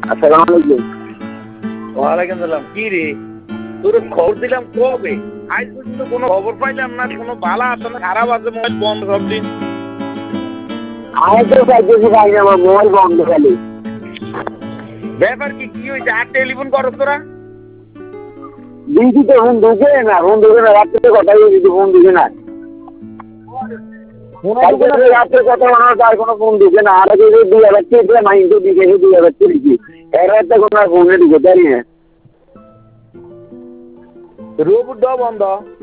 আসসালামু আলাইকুম। ওয়ালাইকুম সালাম। কি রে, তোর খবর দিলাম কবে? আজ পর্যন্ত কোনো খবর পাইলাম না। কোনো বালা আছে না খারাপ আছে? মোবাইল বন্ধ সব দিন। আমি তো চাইতেছি ভাই আমার মোবাইল বন্ধ খালি। ব্যাপার কি কি হয়েছে? আর টেলিফোন করো তোরা? দিদি তো ফোন ঢুকে না, ফোন ঢুকে না, রাত্রে কথা দিদি ফোন ঢুকে না। রাত্রে কথা মনে হয় তার কোনো ফোন ঢুকে না। আর যদি 2000 মাইন্ডে দিকে 2000 দিচ্ছি এর রাতে কোনো ফোনে ঢুকে পারি না। রোবট বন্ধ।